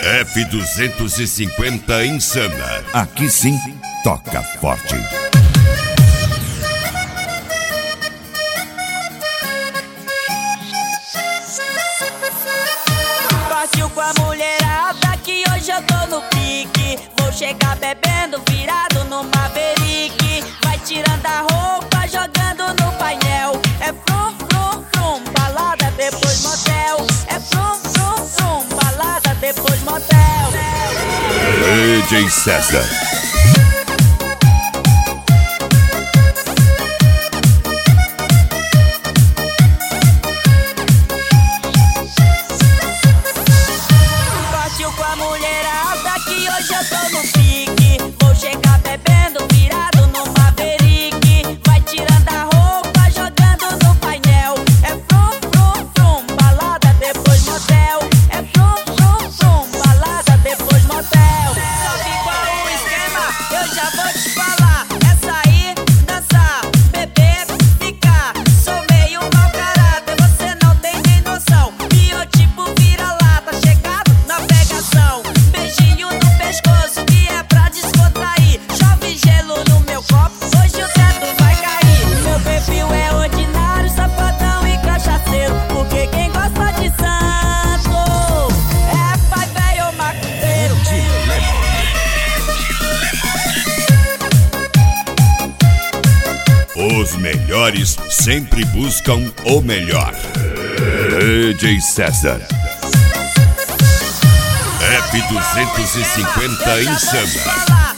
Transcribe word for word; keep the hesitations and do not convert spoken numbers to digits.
F duzentos e cinquenta Insana. Aqui sim, toca forte. Partiu com a mulherada que hoje eu tô no pique. Vou chegar bebendo, virado no Maverick. Vai tirando a roupa, jogando no painel. É frum, frum, frum, balada depois motel. É frum, frum, frum, balada depois motel. D J César. Partiu com a mulherada que hoje eu tô no pique. Vou chegar bebendo, virado no Maverick. Vai tirando a roupa, jogando no painel. É frum, frum, frum, balada depois motel. É frum, frum, frum, balada depois motel. Sabe qual o esquema? Eu já vou te falar. É sair, dançar, beber, ficar. Sou meio mau caráter, você não tem nem noção. Biotipo vira-lata, chegado na pegação. Beijinho no pescoço que é pra descontrair. Chove gelo no meu copo, hoje o teto vai cair. Meu perfil é ordinário, safadão e cachaceiro. Porque quem gosta de santo é pai velho ou macuteiro. Os melhores sempre buscam o melhor. D J César. F duzentos e cinquenta Insana.